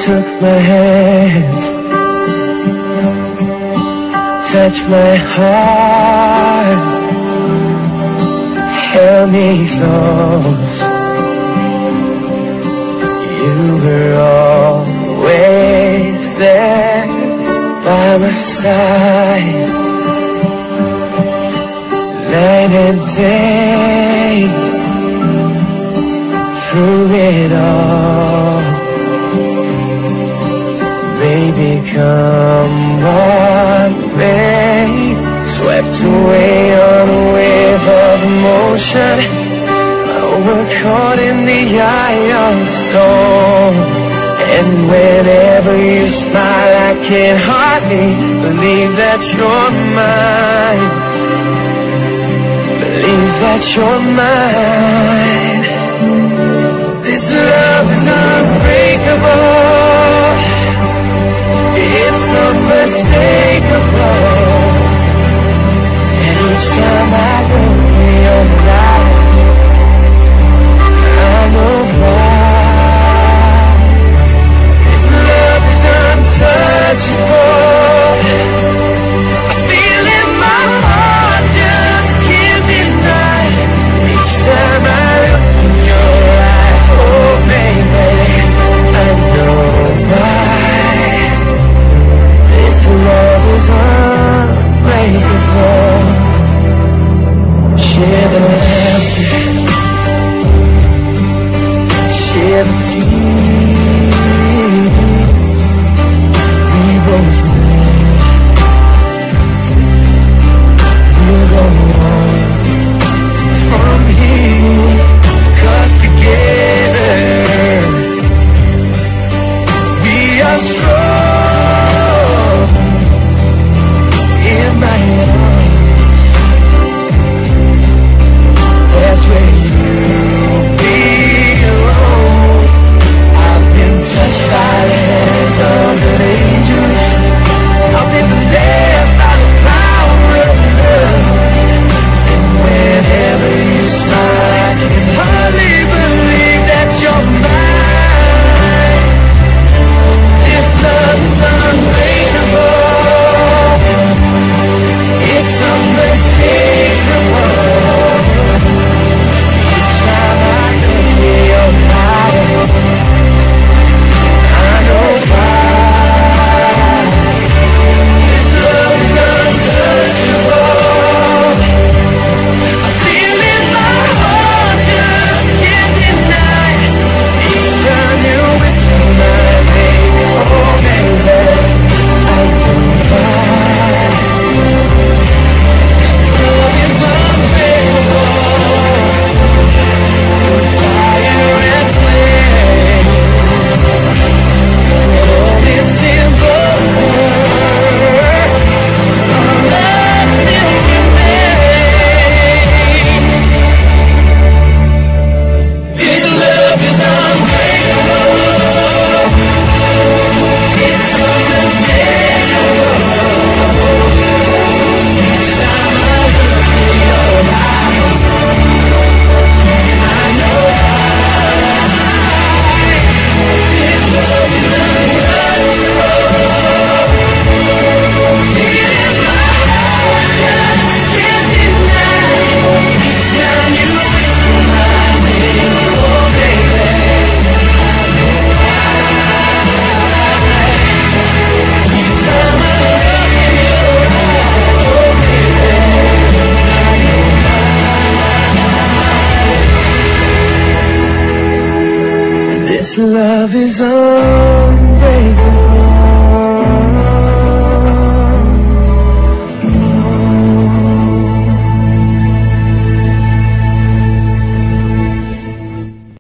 took my hand, touched my heart, held me close. You were always there by my side, night and day, through it all. Baby, come what may, swept away on a wave of emotion. We're caught in the eye of the storm, and whenever you smile I can hardly believe that you're mine. Believe that you're mine. This love is unbreakable, it's unmistakable, and each time I look in your eyes I know why. This love is untouchable, I feel in my heart, just can't deny. Each time I look in your eyes, oh baby, I know why. This love is unbreakable. Share the laughter, share the tears, we both know we'll go on from here, 'cause together we are strong. In my arms, that's where you belong. I've been touched by the hands of an angel, I've been blessed by the power of love, and whenever you smile I can hardly believe that you're mine. This love is unbreakable, it's unmistakable. Each time I look in your eyes I know why. This love is untouchable, I feel in my heart, just can't deny. Each time you whisper my name, oh baby, I know why. This love is unbreakable, fire and flame. Oh, this is the word, our love still remains. This love is unbreakable, it's unmistakable. Each time I look in your eyes I know why. This love is untouchable, feel in my heart, just can't deny. Each time you whisper my name, oh baby, I know why. Each time I look in your eyes, oh baby, I know why. This love is unbreakable.